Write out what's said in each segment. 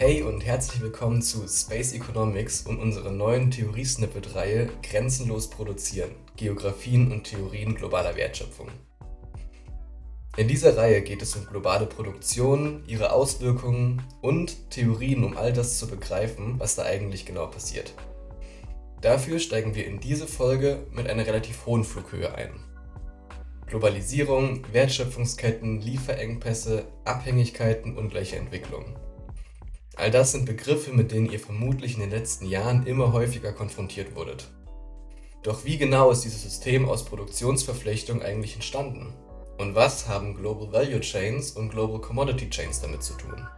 Hey und herzlich willkommen zu Space Economics und unserer neuen Theorie-Snippet-Reihe Grenzenlos produzieren – Geografien und Theorien globaler Wertschöpfung. In dieser Reihe geht es um globale Produktion, ihre Auswirkungen und Theorien, um all das zu begreifen, was da eigentlich genau passiert. Dafür steigen wir in diese Folge mit einer relativ hohen Flughöhe ein. Globalisierung, Wertschöpfungsketten, Lieferengpässe, Abhängigkeiten, ungleiche Entwicklung. All das sind Begriffe, mit denen ihr vermutlich in den letzten Jahren immer häufiger konfrontiert wurdet. Doch wie genau ist dieses System aus Produktionsverflechtung eigentlich entstanden? Und was haben Global Value Chains und Global Commodity Chains damit zu tun?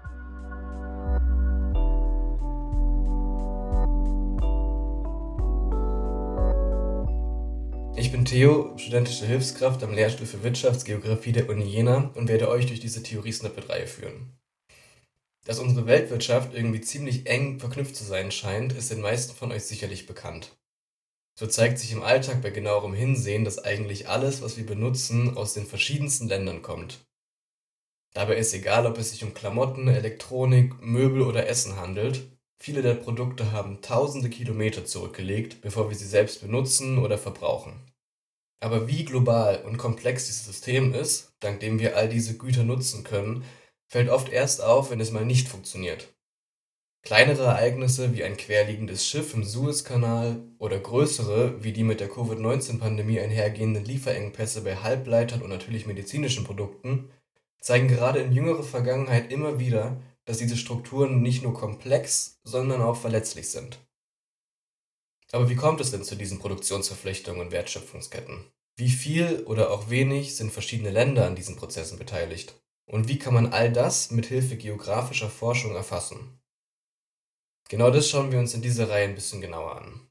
Ich bin Theo, studentische Hilfskraft am Lehrstuhl für Wirtschaftsgeografie der Uni Jena und werde euch durch diese Theorie-Snippet-Reihe führen. Dass unsere Weltwirtschaft irgendwie ziemlich eng verknüpft zu sein scheint, ist den meisten von euch sicherlich bekannt. So zeigt sich im Alltag bei genauerem Hinsehen, dass eigentlich alles, was wir benutzen, aus den verschiedensten Ländern kommt. Dabei ist egal, ob es sich um Klamotten, Elektronik, Möbel oder Essen handelt, viele der Produkte haben tausende Kilometer zurückgelegt, bevor wir sie selbst benutzen oder verbrauchen. Aber wie global und komplex dieses System ist, dank dem wir all diese Güter nutzen können, fällt oft erst auf, wenn es mal nicht funktioniert. Kleinere Ereignisse wie ein querliegendes Schiff im Suezkanal oder größere, wie die mit der Covid-19-Pandemie einhergehenden Lieferengpässe bei Halbleitern und natürlich medizinischen Produkten, zeigen gerade in jüngerer Vergangenheit immer wieder, dass diese Strukturen nicht nur komplex, sondern auch verletzlich sind. Aber wie kommt es denn zu diesen Produktionsverflechtungen und Wertschöpfungsketten? Wie viel oder auch wenig sind verschiedene Länder an diesen Prozessen beteiligt? Und wie kann man all das mit Hilfe geografischer Forschung erfassen? Genau das schauen wir uns in dieser Reihe ein bisschen genauer an.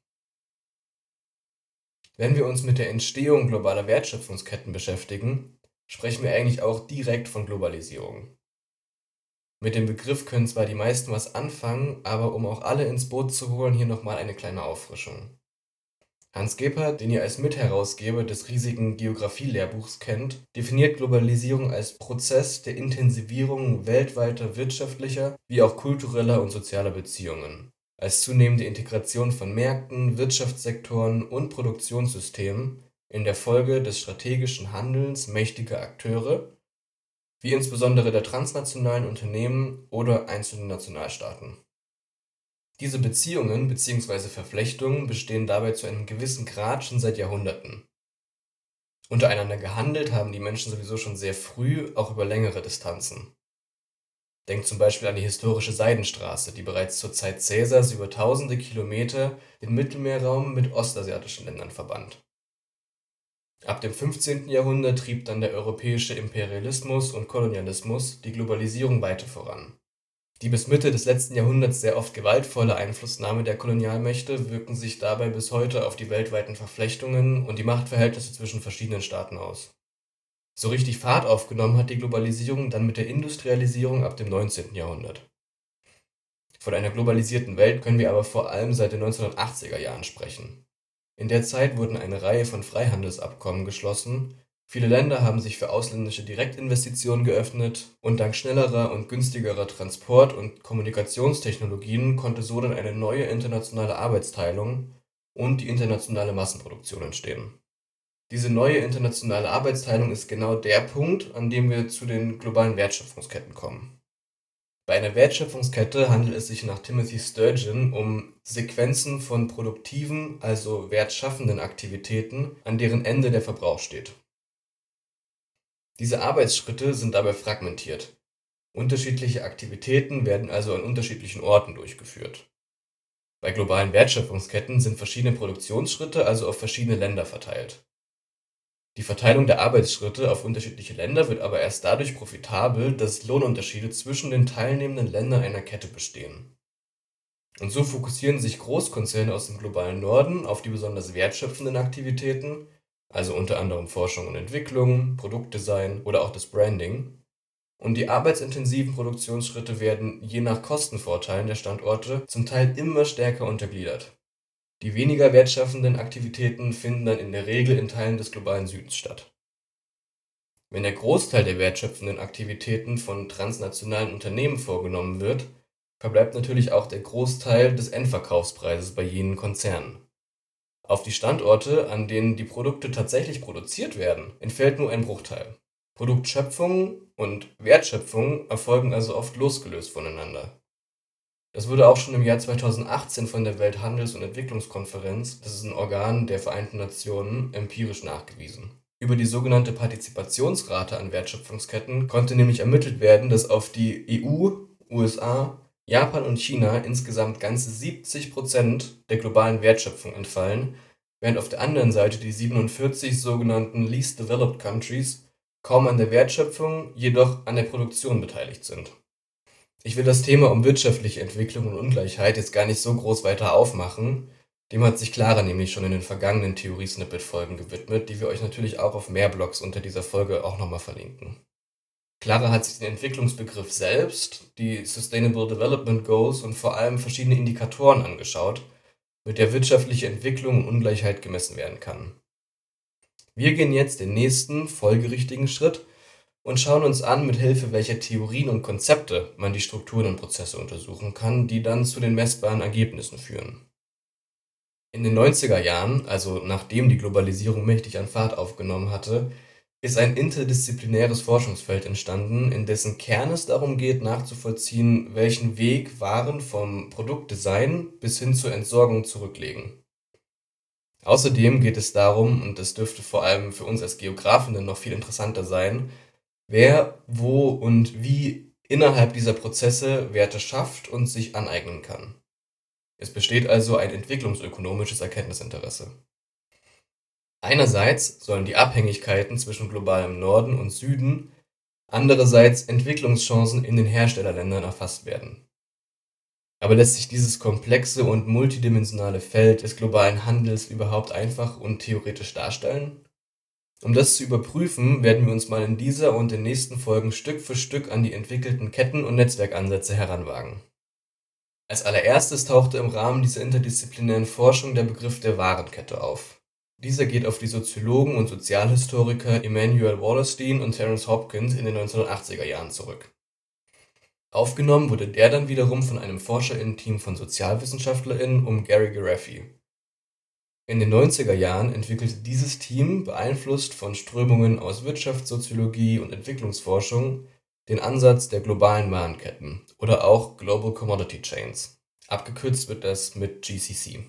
Wenn wir uns mit der Entstehung globaler Wertschöpfungsketten beschäftigen, sprechen wir eigentlich auch direkt von Globalisierung. Mit dem Begriff können zwar die meisten was anfangen, aber um auch alle ins Boot zu holen, hier nochmal eine kleine Auffrischung. Hans Gebhardt, den ihr als Mitherausgeber des riesigen Geografie-Lehrbuchs kennt, definiert Globalisierung als Prozess der Intensivierung weltweiter wirtschaftlicher wie auch kultureller und sozialer Beziehungen, als zunehmende Integration von Märkten, Wirtschaftssektoren und Produktionssystemen in der Folge des strategischen Handelns mächtiger Akteure, wie insbesondere der transnationalen Unternehmen oder einzelnen Nationalstaaten. Diese Beziehungen bzw. Verflechtungen bestehen dabei zu einem gewissen Grad schon seit Jahrhunderten. Untereinander gehandelt haben die Menschen sowieso schon sehr früh, auch über längere Distanzen. Denkt zum Beispiel an die historische Seidenstraße, die bereits zur Zeit Cäsars über tausende Kilometer den Mittelmeerraum mit ostasiatischen Ländern verband. Ab dem 15. Jahrhundert trieb dann der europäische Imperialismus und Kolonialismus die Globalisierung weiter voran. Die bis Mitte des letzten Jahrhunderts sehr oft gewaltvolle Einflussnahme der Kolonialmächte wirken sich dabei bis heute auf die weltweiten Verflechtungen und die Machtverhältnisse zwischen verschiedenen Staaten aus. So richtig Fahrt aufgenommen hat die Globalisierung dann mit der Industrialisierung ab dem 19. Jahrhundert. Von einer globalisierten Welt können wir aber vor allem seit den 1980er Jahren sprechen. In der Zeit wurden eine Reihe von Freihandelsabkommen geschlossen, viele Länder haben sich für ausländische Direktinvestitionen geöffnet und dank schnellerer und günstigerer Transport- und Kommunikationstechnologien konnte so dann eine neue internationale Arbeitsteilung und die internationale Massenproduktion entstehen. Diese neue internationale Arbeitsteilung ist genau der Punkt, an dem wir zu den globalen Wertschöpfungsketten kommen. Bei einer Wertschöpfungskette handelt es sich nach Timothy Sturgeon um Sequenzen von produktiven, also wertschaffenden Aktivitäten, an deren Ende der Verbrauch steht. Diese Arbeitsschritte sind dabei fragmentiert. Unterschiedliche Aktivitäten werden also an unterschiedlichen Orten durchgeführt. Bei globalen Wertschöpfungsketten sind verschiedene Produktionsschritte also auf verschiedene Länder verteilt. Die Verteilung der Arbeitsschritte auf unterschiedliche Länder wird aber erst dadurch profitabel, dass Lohnunterschiede zwischen den teilnehmenden Ländern einer Kette bestehen. Und so fokussieren sich Großkonzerne aus dem globalen Norden auf die besonders wertschöpfenden Aktivitäten, also unter anderem Forschung und Entwicklung, Produktdesign oder auch das Branding. Und die arbeitsintensiven Produktionsschritte werden je nach Kostenvorteilen der Standorte zum Teil immer stärker untergliedert. Die weniger wertschaffenden Aktivitäten finden dann in der Regel in Teilen des globalen Südens statt. Wenn der Großteil der wertschöpfenden Aktivitäten von transnationalen Unternehmen vorgenommen wird, verbleibt natürlich auch der Großteil des Endverkaufspreises bei jenen Konzernen. Auf die Standorte, an denen die Produkte tatsächlich produziert werden, entfällt nur ein Bruchteil. Produktschöpfung und Wertschöpfung erfolgen also oft losgelöst voneinander. Das wurde auch schon im Jahr 2018 von der Welthandels- und Entwicklungskonferenz, das ist ein Organ der Vereinten Nationen, empirisch nachgewiesen. Über die sogenannte Partizipationsrate an Wertschöpfungsketten konnte nämlich ermittelt werden, dass auf die EU, USA, Japan und China insgesamt ganze 70% der globalen Wertschöpfung entfallen, während auf der anderen Seite die 47 sogenannten Least Developed Countries kaum an der Wertschöpfung, jedoch an der Produktion beteiligt sind. Ich will das Thema um wirtschaftliche Entwicklung und Ungleichheit jetzt gar nicht so groß weiter aufmachen. Dem hat sich Clara nämlich schon in den vergangenen Theorie-Snippet-Folgen gewidmet, die wir euch natürlich auch auf mehr Blogs unter dieser Folge auch nochmal verlinken. Clara hat sich den Entwicklungsbegriff selbst, die Sustainable Development Goals und vor allem verschiedene Indikatoren angeschaut, mit der wirtschaftliche Entwicklung und Ungleichheit gemessen werden kann. Wir gehen jetzt den nächsten, folgerichtigen Schritt und schauen uns an, mit Hilfe welcher Theorien und Konzepte man die Strukturen und Prozesse untersuchen kann, die dann zu den messbaren Ergebnissen führen. In den 90er Jahren, also nachdem die Globalisierung mächtig an Fahrt aufgenommen hatte, ist ein interdisziplinäres Forschungsfeld entstanden, in dessen Kern es darum geht, nachzuvollziehen, welchen Weg Waren vom Produktdesign bis hin zur Entsorgung zurücklegen. Außerdem geht es darum, und das dürfte vor allem für uns als Geografen noch viel interessanter sein, wer, wo und wie innerhalb dieser Prozesse Werte schafft und sich aneignen kann. Es besteht also ein entwicklungsökonomisches Erkenntnisinteresse. Einerseits sollen die Abhängigkeiten zwischen globalem Norden und Süden, andererseits Entwicklungschancen in den Herstellerländern erfasst werden. Aber lässt sich dieses komplexe und multidimensionale Feld des globalen Handels überhaupt einfach und theoretisch darstellen? Um das zu überprüfen, werden wir uns mal in dieser und den nächsten Folgen Stück für Stück an die entwickelten Ketten- und Netzwerkansätze heranwagen. Als allererstes tauchte im Rahmen dieser interdisziplinären Forschung der Begriff der Warenkette auf. Dieser geht auf die Soziologen und Sozialhistoriker Immanuel Wallerstein und Terence Hopkins in den 1980er Jahren zurück. Aufgenommen wurde der dann wiederum von einem ForscherInnen-Team von SozialwissenschaftlerInnen um Gary Garaffi. In den 90er Jahren entwickelte dieses Team, beeinflusst von Strömungen aus Wirtschaftssoziologie und Entwicklungsforschung, den Ansatz der globalen Warenketten oder auch Global Commodity Chains. Abgekürzt wird das mit GCC.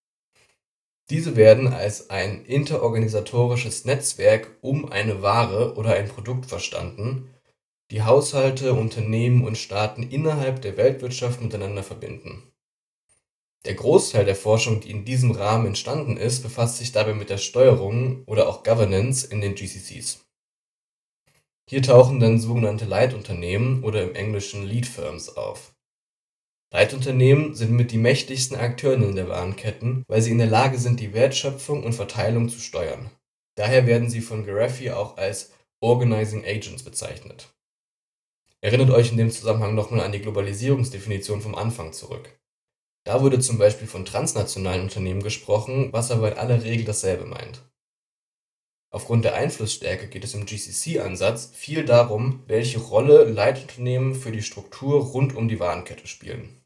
Diese werden als ein interorganisatorisches Netzwerk um eine Ware oder ein Produkt verstanden, die Haushalte, Unternehmen und Staaten innerhalb der Weltwirtschaft miteinander verbinden. Der Großteil der Forschung, die in diesem Rahmen entstanden ist, befasst sich dabei mit der Steuerung oder auch Governance in den GCCs. Hier tauchen dann sogenannte Leitunternehmen oder im Englischen Lead Firms auf. Leitunternehmen sind mit die mächtigsten AkteurInnen der Warenketten, weil sie in der Lage sind, die Wertschöpfung und Verteilung zu steuern. Daher werden sie von Garaffi auch als Organizing Agents bezeichnet. Erinnert euch in dem Zusammenhang nochmal an die Globalisierungsdefinition vom Anfang zurück. Da wurde zum Beispiel von transnationalen Unternehmen gesprochen, was aber in aller Regel dasselbe meint. Aufgrund der Einflussstärke geht es im GCC-Ansatz viel darum, welche Rolle Leitunternehmen für die Struktur rund um die Warenkette spielen.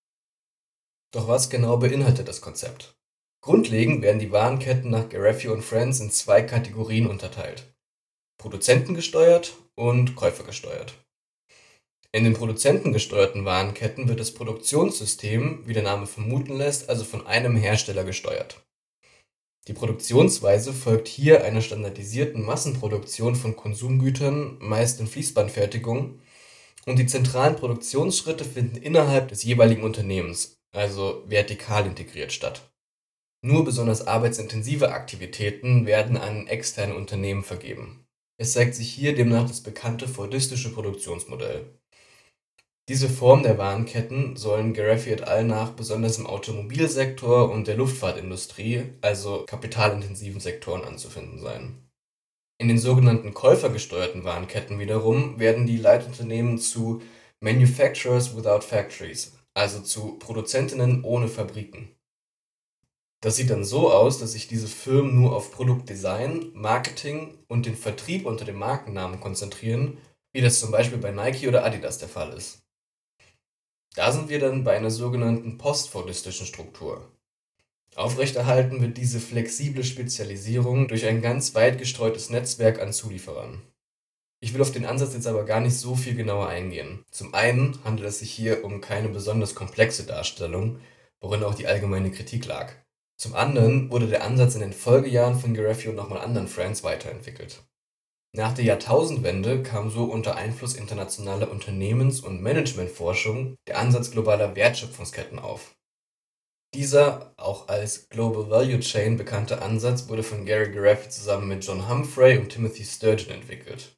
Doch was genau beinhaltet das Konzept? Grundlegend werden die Warenketten nach Garaffi und Friends in zwei Kategorien unterteilt: produzentengesteuert und käufergesteuert. In den produzentengesteuerten Warenketten wird das Produktionssystem, wie der Name vermuten lässt, also von einem Hersteller gesteuert. Die Produktionsweise folgt hier einer standardisierten Massenproduktion von Konsumgütern, meist in Fließbandfertigung, und die zentralen Produktionsschritte finden innerhalb des jeweiligen Unternehmens, also vertikal integriert statt. Nur besonders arbeitsintensive Aktivitäten werden an externe Unternehmen vergeben. Es zeigt sich hier demnach das bekannte fordistische Produktionsmodell. Diese Form der Warenketten sollen Garaffi et al. Nach besonders im Automobilsektor und der Luftfahrtindustrie, also kapitalintensiven Sektoren, anzufinden sein. In den sogenannten käufergesteuerten Warenketten wiederum werden die Leitunternehmen zu Manufacturers without Factories, also zu Produzentinnen ohne Fabriken. Das sieht dann so aus, dass sich diese Firmen nur auf Produktdesign, Marketing und den Vertrieb unter dem Markennamen konzentrieren, wie das zum Beispiel bei Nike oder Adidas der Fall ist. Da sind wir dann bei einer sogenannten postfordistischen Struktur. Aufrechterhalten wird diese flexible Spezialisierung durch ein ganz weit gestreutes Netzwerk an Zulieferern. Ich will auf den Ansatz jetzt aber gar nicht so viel genauer eingehen. Zum einen handelt es sich hier um keine besonders komplexe Darstellung, worin auch die allgemeine Kritik lag. Zum anderen wurde der Ansatz in den Folgejahren von Geraffio und nochmal anderen Friends weiterentwickelt. Nach der Jahrtausendwende kam so unter Einfluss internationaler Unternehmens- und Managementforschung der Ansatz globaler Wertschöpfungsketten auf. Dieser, auch als Global Value Chain bekannte Ansatz, wurde von Gary Geraffio zusammen mit John Humphrey und Timothy Sturgeon entwickelt.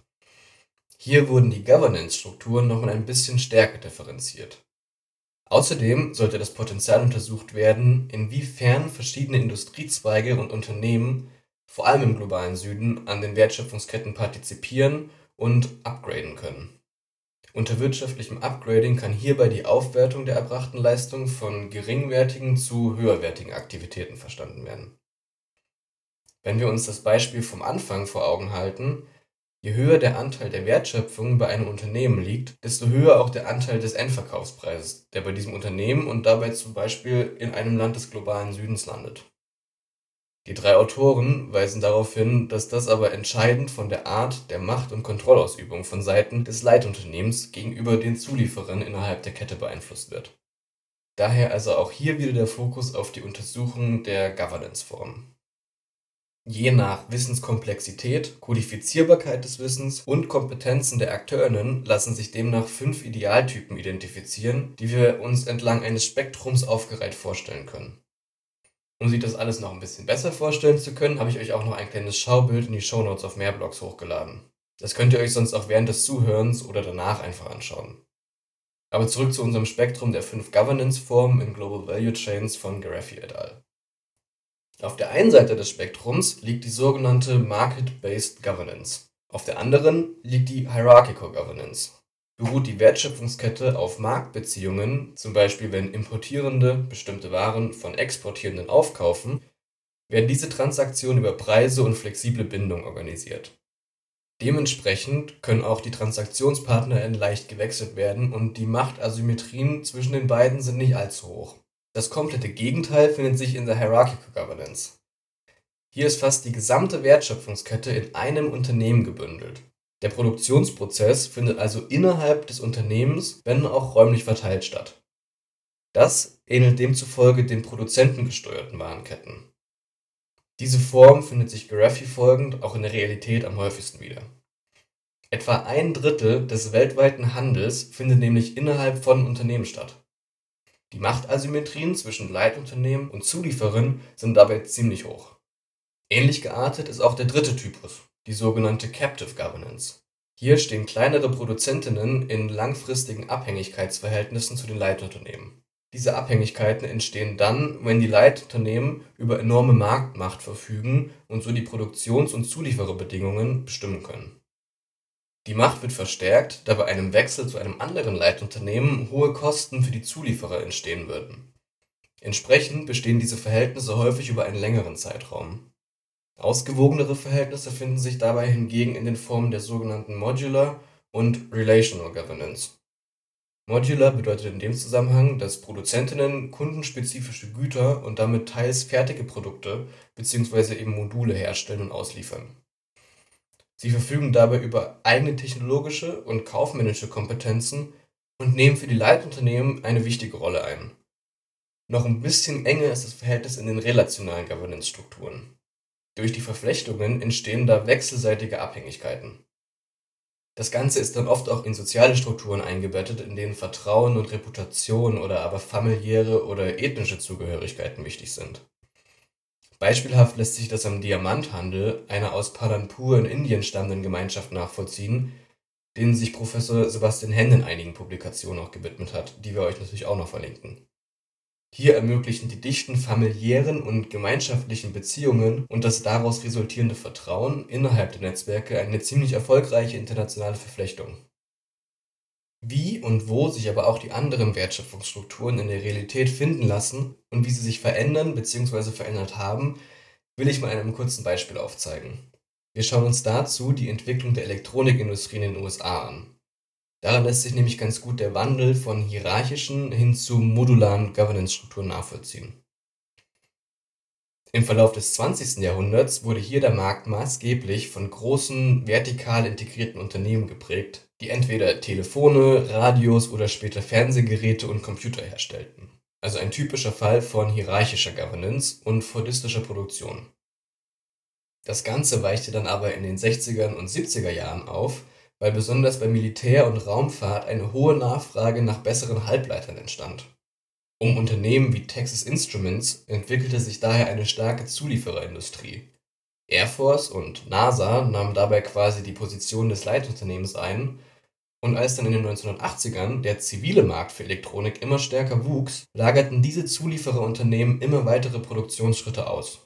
Hier wurden die Governance-Strukturen nochmal ein bisschen stärker differenziert. Außerdem sollte das Potenzial untersucht werden, inwiefern verschiedene Industriezweige und Unternehmen, vor allem im globalen Süden, an den Wertschöpfungsketten partizipieren und upgraden können. Unter wirtschaftlichem Upgrading kann hierbei die Aufwertung der erbrachten Leistung von geringwertigen zu höherwertigen Aktivitäten verstanden werden. Wenn wir uns das Beispiel vom Anfang vor Augen halten, je höher der Anteil der Wertschöpfung bei einem Unternehmen liegt, desto höher auch der Anteil des Endverkaufspreises, der bei diesem Unternehmen und dabei zum Beispiel in einem Land des globalen Südens landet. Die drei Autoren weisen darauf hin, dass das aber entscheidend von der Art der Macht- und Kontrollausübung von Seiten des Leitunternehmens gegenüber den Zulieferern innerhalb der Kette beeinflusst wird. Daher also auch hier wieder der Fokus auf die Untersuchung der Governance-Formen. Je nach Wissenskomplexität, Kodifizierbarkeit des Wissens und Kompetenzen der AkteurInnen lassen sich demnach 5 Idealtypen identifizieren, die wir uns entlang eines Spektrums aufgereiht vorstellen können. Um sich das alles noch ein bisschen besser vorstellen zu können, habe ich euch auch noch ein kleines Schaubild in die Shownotes auf Mehrblogs hochgeladen. Das könnt ihr euch sonst auch während des Zuhörens oder danach einfach anschauen. Aber zurück zu unserem Spektrum der 5 Governance-Formen in Global Value Chains von Geraffio et al. Auf der einen Seite des Spektrums liegt die sogenannte Market-Based Governance. Auf der anderen liegt die Hierarchical Governance. Beruht die Wertschöpfungskette auf Marktbeziehungen, zum Beispiel wenn Importierende bestimmte Waren von Exportierenden aufkaufen, werden diese Transaktionen über Preise und flexible Bindung organisiert. Dementsprechend können auch die TransaktionspartnerInnen leicht gewechselt werden und die Machtasymmetrien zwischen den beiden sind nicht allzu hoch. Das komplette Gegenteil findet sich in der Hierarchical Governance. Hier ist fast die gesamte Wertschöpfungskette in einem Unternehmen gebündelt. Der Produktionsprozess findet also innerhalb des Unternehmens, wenn auch räumlich verteilt statt. Das ähnelt demzufolge den produzentengesteuerten Warenketten. Diese Form findet sich Geraffio folgend auch in der Realität am häufigsten wieder. Etwa 1/3 des weltweiten Handels findet nämlich innerhalb von Unternehmen statt. Die Machtasymmetrien zwischen Leitunternehmen und Zulieferern sind dabei ziemlich hoch. Ähnlich geartet ist auch der dritte Typus, die sogenannte Captive Governance. Hier stehen kleinere Produzentinnen in langfristigen Abhängigkeitsverhältnissen zu den Leitunternehmen. Diese Abhängigkeiten entstehen dann, wenn die Leitunternehmen über enorme Marktmacht verfügen und so die Produktions- und Zuliefererbedingungen bestimmen können. Die Macht wird verstärkt, da bei einem Wechsel zu einem anderen Leitunternehmen hohe Kosten für die Zulieferer entstehen würden. Entsprechend bestehen diese Verhältnisse häufig über einen längeren Zeitraum. Ausgewogenere Verhältnisse finden sich dabei hingegen in den Formen der sogenannten Modular und Relational Governance. Modular bedeutet in dem Zusammenhang, dass Produzentinnen kundenspezifische Güter und damit teils fertige Produkte bzw. eben Module herstellen und ausliefern. Sie verfügen dabei über eigene technologische und kaufmännische Kompetenzen und nehmen für die Leitunternehmen eine wichtige Rolle ein. Noch ein bisschen enger ist das Verhältnis in den relationalen Governance-Strukturen. Durch die Verflechtungen entstehen da wechselseitige Abhängigkeiten. Das Ganze ist dann oft auch in soziale Strukturen eingebettet, in denen Vertrauen und Reputation oder aber familiäre oder ethnische Zugehörigkeiten wichtig sind. Beispielhaft lässt sich das am Diamanthandel einer aus Palanpur in Indien stammenden Gemeinschaft nachvollziehen, denen sich Professor Sebastian Henn in einigen Publikationen auch gewidmet hat, die wir euch natürlich auch noch verlinken. Hier ermöglichen die dichten familiären und gemeinschaftlichen Beziehungen und das daraus resultierende Vertrauen innerhalb der Netzwerke eine ziemlich erfolgreiche internationale Verflechtung. Wie und wo sich aber auch die anderen Wertschöpfungsstrukturen in der Realität finden lassen und wie sie sich verändern bzw. verändert haben, will ich mal in einem kurzen Beispiel aufzeigen. Wir schauen uns dazu die Entwicklung der Elektronikindustrie in den USA an. Daran lässt sich nämlich ganz gut der Wandel von hierarchischen hin zu modularen Governance-Strukturen nachvollziehen. Im Verlauf des 20. Jahrhunderts wurde hier der Markt maßgeblich von großen, vertikal integrierten Unternehmen geprägt, die entweder Telefone, Radios oder später Fernsehgeräte und Computer herstellten. Also ein typischer Fall von hierarchischer Governance und fordistischer Produktion. Das Ganze weichte dann aber in den 60er und 70er Jahren auf, weil besonders bei Militär und Raumfahrt eine hohe Nachfrage nach besseren Halbleitern entstand. Unternehmen wie Texas Instruments entwickelte sich daher eine starke Zuliefererindustrie. Air Force und NASA nahmen dabei quasi die Position des Leitunternehmens ein, und als dann in den 1980ern der zivile Markt für Elektronik immer stärker wuchs, lagerten diese Zuliefererunternehmen immer weitere Produktionsschritte aus.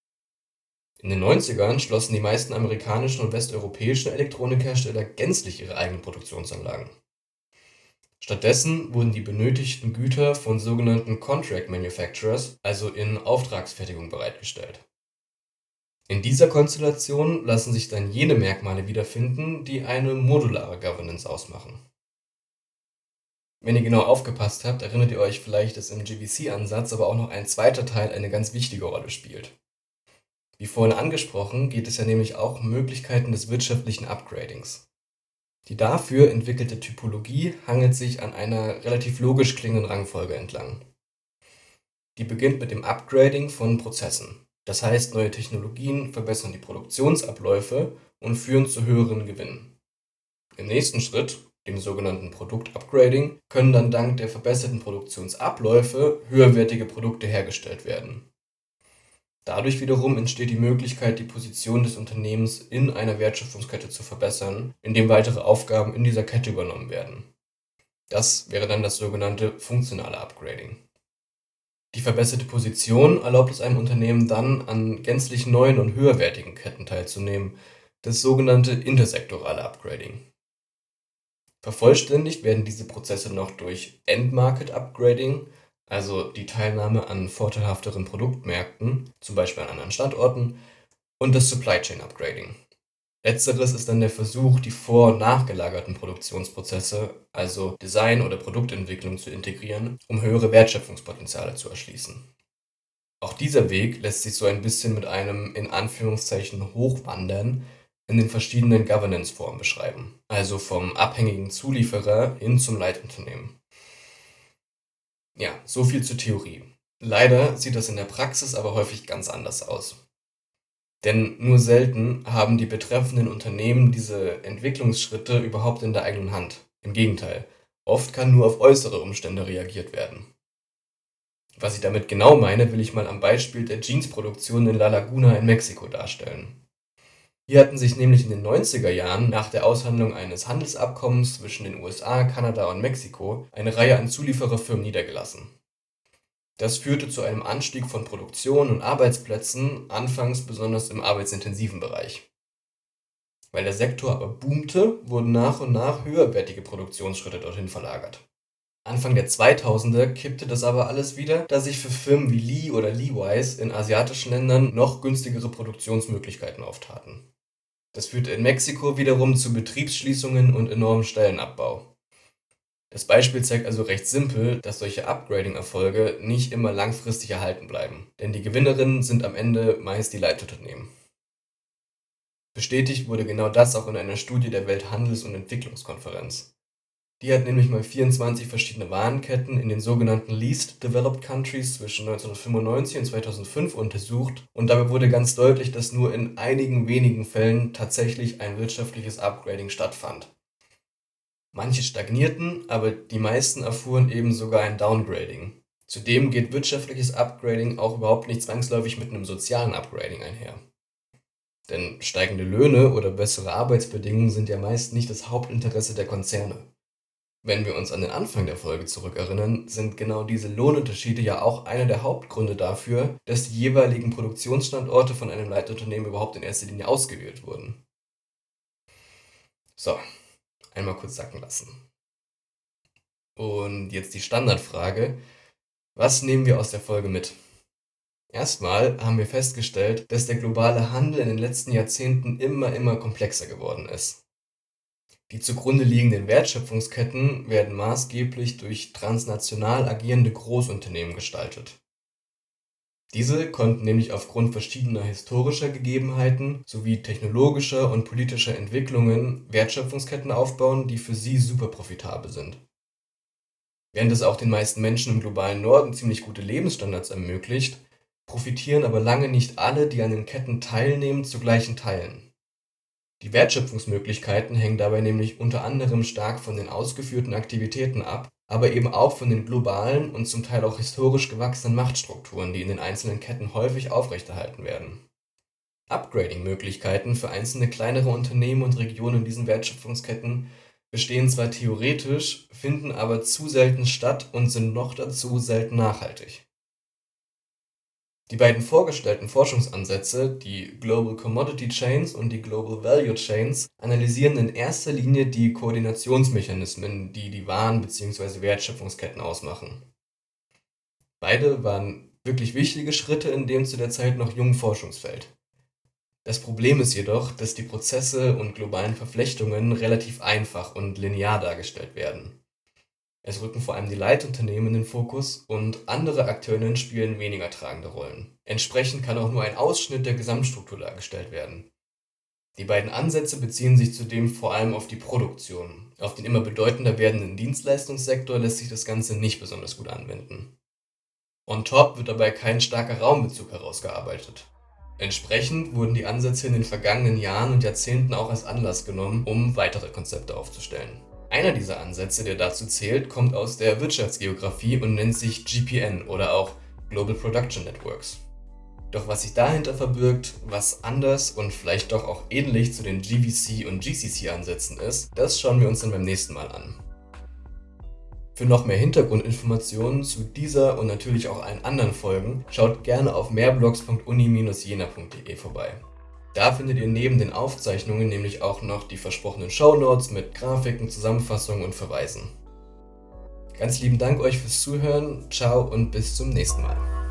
In den 90ern schlossen die meisten amerikanischen und westeuropäischen Elektronikhersteller gänzlich ihre eigenen Produktionsanlagen. Stattdessen wurden die benötigten Güter von sogenannten Contract Manufacturers, also in Auftragsfertigung, bereitgestellt. In dieser Konstellation lassen sich dann jene Merkmale wiederfinden, die eine modulare Governance ausmachen. Wenn ihr genau aufgepasst habt, erinnert ihr euch vielleicht, dass im GVC-Ansatz aber auch noch ein zweiter Teil eine ganz wichtige Rolle spielt. Wie vorhin angesprochen, geht es ja nämlich auch um Möglichkeiten des wirtschaftlichen Upgradings. Die dafür entwickelte Typologie hangelt sich an einer relativ logisch klingenden Rangfolge entlang. Die beginnt mit dem Upgrading von Prozessen. Das heißt, neue Technologien verbessern die Produktionsabläufe und führen zu höheren Gewinnen. Im nächsten Schritt, dem sogenannten Produkt-Upgrading, können dann dank der verbesserten Produktionsabläufe höherwertige Produkte hergestellt werden. Dadurch wiederum entsteht die Möglichkeit, die Position des Unternehmens in einer Wertschöpfungskette zu verbessern, indem weitere Aufgaben in dieser Kette übernommen werden. Das wäre dann das sogenannte funktionale Upgrading. Die verbesserte Position erlaubt es einem Unternehmen dann, an gänzlich neuen und höherwertigen Ketten teilzunehmen, das sogenannte intersektorale Upgrading. Vervollständigt werden diese Prozesse noch durch End-Market Upgrading, also die Teilnahme an vorteilhafteren Produktmärkten, zum Beispiel an anderen Standorten, und das Supply Chain Upgrading. Letzteres ist dann der Versuch, die vor- und nachgelagerten Produktionsprozesse, also Design oder Produktentwicklung, zu integrieren, um höhere Wertschöpfungspotenziale zu erschließen. Auch dieser Weg lässt sich so ein bisschen mit einem in Anführungszeichen Hochwandern in den verschiedenen Governance-Formen beschreiben, also vom abhängigen Zulieferer hin zum Leitunternehmen. Ja, so viel zur Theorie. Leider sieht das in der Praxis aber häufig ganz anders aus. Denn nur selten haben die betreffenden Unternehmen diese Entwicklungsschritte überhaupt in der eigenen Hand. Im Gegenteil, oft kann nur auf äußere Umstände reagiert werden. Was ich damit genau meine, will ich mal am Beispiel der Jeansproduktion in La Laguna in Mexiko darstellen. Hier hatten sich nämlich in den 90er Jahren nach der Aushandlung eines Handelsabkommens zwischen den USA, Kanada und Mexiko eine Reihe an Zuliefererfirmen niedergelassen. Das führte zu einem Anstieg von Produktion und Arbeitsplätzen, anfangs besonders im arbeitsintensiven Bereich. Weil der Sektor aber boomte, wurden nach und nach höherwertige Produktionsschritte dorthin verlagert. Anfang der 2000er kippte das aber alles wieder, da sich für Firmen wie Lee oder Levi's in asiatischen Ländern noch günstigere Produktionsmöglichkeiten auftaten. Das führte in Mexiko wiederum zu Betriebsschließungen und enormem Stellenabbau. Das Beispiel zeigt also recht simpel, dass solche Upgrading-Erfolge nicht immer langfristig erhalten bleiben, denn die Gewinnerinnen sind am Ende meist die Leitunternehmen. Bestätigt wurde genau das auch in einer Studie der Welthandels- und Entwicklungskonferenz. Die hat nämlich mal 24 verschiedene Warenketten in den sogenannten Least Developed Countries zwischen 1995 und 2005 untersucht, und dabei wurde ganz deutlich, dass nur in einigen wenigen Fällen tatsächlich ein wirtschaftliches Upgrading stattfand. Manche stagnierten, aber die meisten erfuhren eben sogar ein Downgrading. Zudem geht wirtschaftliches Upgrading auch überhaupt nicht zwangsläufig mit einem sozialen Upgrading einher. Denn steigende Löhne oder bessere Arbeitsbedingungen sind ja meist nicht das Hauptinteresse der Konzerne. Wenn wir uns an den Anfang der Folge zurückerinnern, sind genau diese Lohnunterschiede ja auch einer der Hauptgründe dafür, dass die jeweiligen Produktionsstandorte von einem Leitunternehmen überhaupt in erster Linie ausgewählt wurden. So, einmal kurz sacken lassen. Und jetzt die Standardfrage: Was nehmen wir aus der Folge mit? Erstmal haben wir festgestellt, dass der globale Handel in den letzten Jahrzehnten immer komplexer geworden ist. Die zugrunde liegenden Wertschöpfungsketten werden maßgeblich durch transnational agierende Großunternehmen gestaltet. Diese konnten nämlich aufgrund verschiedener historischer Gegebenheiten sowie technologischer und politischer Entwicklungen Wertschöpfungsketten aufbauen, die für sie super profitabel sind. Während es auch den meisten Menschen im globalen Norden ziemlich gute Lebensstandards ermöglicht, profitieren aber lange nicht alle, die an den Ketten teilnehmen, zu gleichen Teilen. Die Wertschöpfungsmöglichkeiten hängen dabei nämlich unter anderem stark von den ausgeführten Aktivitäten ab, aber eben auch von den globalen und zum Teil auch historisch gewachsenen Machtstrukturen, die in den einzelnen Ketten häufig aufrechterhalten werden. Upgrading-Möglichkeiten für einzelne kleinere Unternehmen und Regionen in diesen Wertschöpfungsketten bestehen zwar theoretisch, finden aber zu selten statt und sind noch dazu selten nachhaltig. Die beiden vorgestellten Forschungsansätze, die Global Commodity Chains und die Global Value Chains, analysieren in erster Linie die Koordinationsmechanismen, die die Waren- bzw. Wertschöpfungsketten ausmachen. Beide waren wirklich wichtige Schritte in dem zu der Zeit noch jungen Forschungsfeld. Das Problem ist jedoch, dass die Prozesse und globalen Verflechtungen relativ einfach und linear dargestellt werden. Es rücken vor allem die Leitunternehmen in den Fokus und andere Akteurinnen spielen weniger tragende Rollen. Entsprechend kann auch nur ein Ausschnitt der Gesamtstruktur dargestellt werden. Die beiden Ansätze beziehen sich zudem vor allem auf die Produktion. Auf den immer bedeutender werdenden Dienstleistungssektor lässt sich das Ganze nicht besonders gut anwenden. On top wird dabei kein starker Raumbezug herausgearbeitet. Entsprechend wurden die Ansätze in den vergangenen Jahren und Jahrzehnten auch als Anlass genommen, um weitere Konzepte aufzustellen. Einer dieser Ansätze, der dazu zählt, kommt aus der Wirtschaftsgeografie und nennt sich GPN oder auch Global Production Networks. Doch was sich dahinter verbirgt, was anders und vielleicht doch auch ähnlich zu den GVC und GCC-Ansätzen ist, das schauen wir uns dann beim nächsten Mal an. Für noch mehr Hintergrundinformationen zu dieser und natürlich auch allen anderen Folgen, schaut gerne auf mehrblogs.uni-jena.de vorbei. Da findet ihr neben den Aufzeichnungen nämlich auch noch die versprochenen Shownotes mit Grafiken, Zusammenfassungen und Verweisen. Ganz lieben Dank euch fürs Zuhören, ciao und bis zum nächsten Mal.